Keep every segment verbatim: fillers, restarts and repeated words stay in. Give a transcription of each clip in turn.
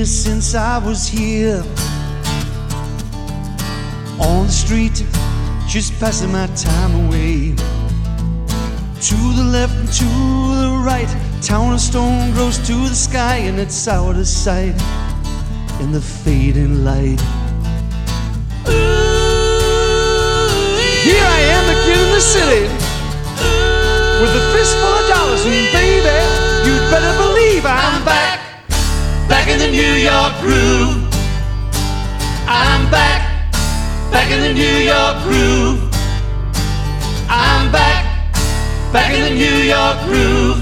years since I was here on the street, just passing my time away. To the left and to the right, town of stone grows to the sky, and it's out of sight in the fading light. Ooh, here I am again in the city, ooh, with a fistful of dollars, and baby, you'd better believe I'm, I'm back, back in the New York groove. I'm back, back in the New York groove. I'm back, back in the New York groove.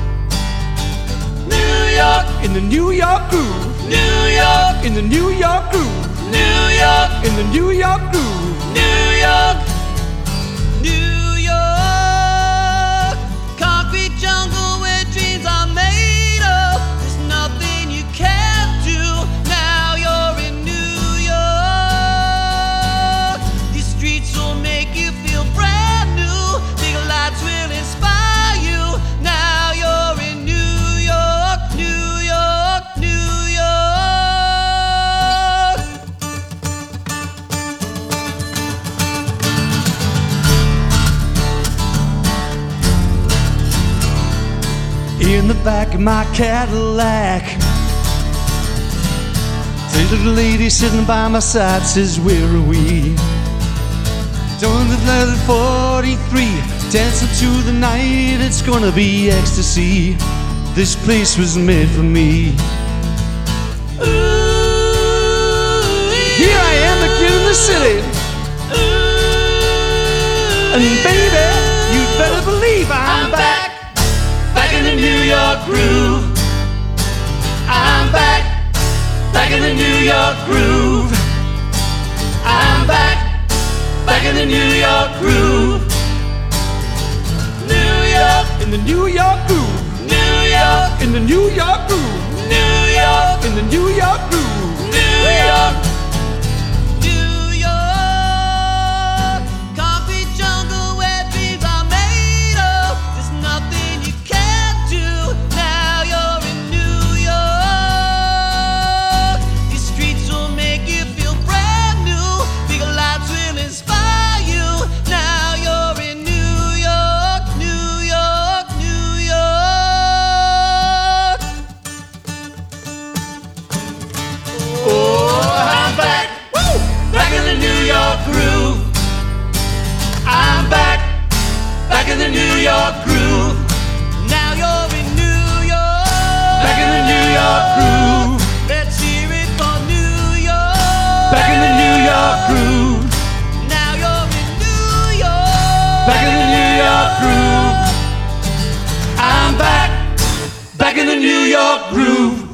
New York, in the New York groove. New York, in the New York groove. New York, in the New York groove. New York, New York, concrete jungle where dreams are made of. There's nothing you can't do. Now you're in New York. These streets will make you feel brand new. Big lights will inspire you. Now you're in New York, New York, New York. In the back of my Cadillac, the little lady sitting by my side says, where are we? Down the level forty-three, dancing to the night, it's gonna be ecstasy. This place was made for me. Ooh, here I am again in the city, ooh, and baby, you'd better believe I'm, I'm back, back in the New York groove. I'm back, back in the New York groove. I'm back, back in the New York groove. New York, in the New York groove. New York, in the New York groove. New York, in the New York groove. New York, New York, concrete jungle where dreams are made of. There's nothing you can't do. Now you're in New York. These streets will make you feel brand new. Big lights will inspire you. Now you're in New York, New York, New York. Oh, I'm back, woo, back in the New York groove. I'm back, back in the New York groove. Now you're in New York, back in the New York groove. Let's hear it for New York, back in the New York groove. Now you're in New York, back in the New York groove. I'm back, back in the New York groove.